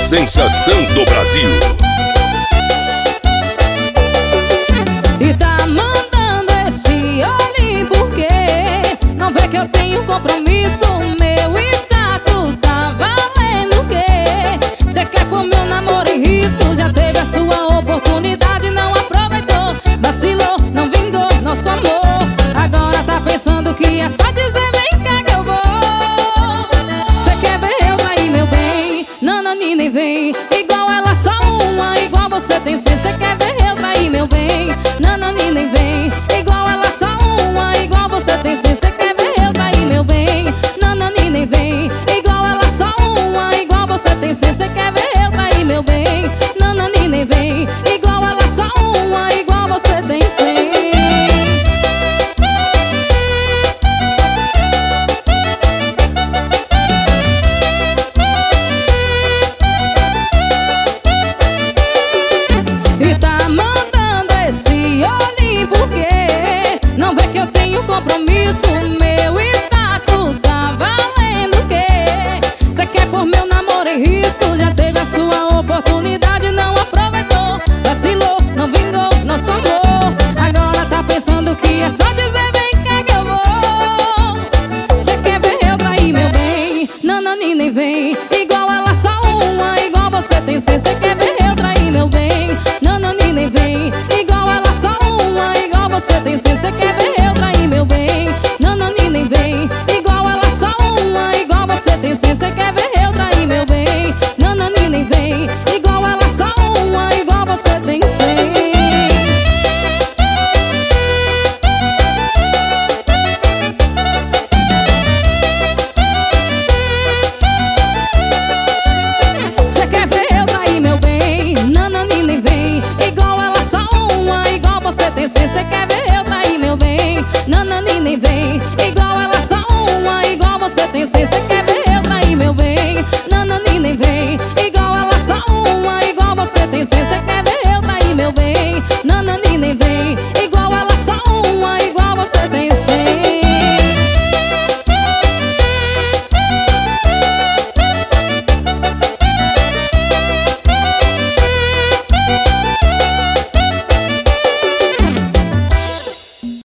sensação do Brasil. E tá mandando esse olhinho porque não vê que eu tenho compromisso. Meu status tá valendo o quê? Cê quer pôr meu namoro em risco? Já teve a sua oportunidade, não aproveitou. Vacilou, não vingou nosso amor. Agora tá pensando que é só dizer vem cá que eu vou. Cê quer ver eu trair meu bem? Nanani nem vem. Igual ela só uma, igual você tem cem. Cê quer ver eu trair meu bem? Nanani nem vem. Igual ela só uma, igual você tem cem. Cê quer ver eu trair meu bem? Nanani nem vem. Igual ela só uma, igual você tem cem. Cê quer ver eu trair meu bem? Nanani nem vem. Igual ela só uma, igual você tem cem. E tá mandando esse olhinho porque não vê que eu tenho compromisso. Meu status tá valendo o quê? Cê quer pôr meu namoro em risco? Já teve a sua oportunidade, não aproveitou. Vacilou, não vingou nosso amor. Agora tá pensando que é só dizer vem cá que eu vou. Cê quer ver eu trair meu bem? Nanani nem vem. Igual ela só uma, igual você tem cem. Cê quer ver eu trair meu bem? Nanani nem vem. Igual ela só uma, igual você tem cem. Cê quer ver eu trair meu bem? Nanani nem vem. Igual ela só uma, igual você tem cem. Cê quer ver eu trair meu bem? Nanani nem vem. Igual ela só uma, igual você tem cem. Cê quer ver eu trair meu bem? Nanani nem vem. Igual ela só uma, igual você tem cem. Cê quer ver eu trair meu bem? Nanani nem vem. Igual ela só uma, igual você tem cem. Cê quer ver eu trair meu bem? Nanani nem vem. Igual ela só uma, igual você tem cem. Cê quer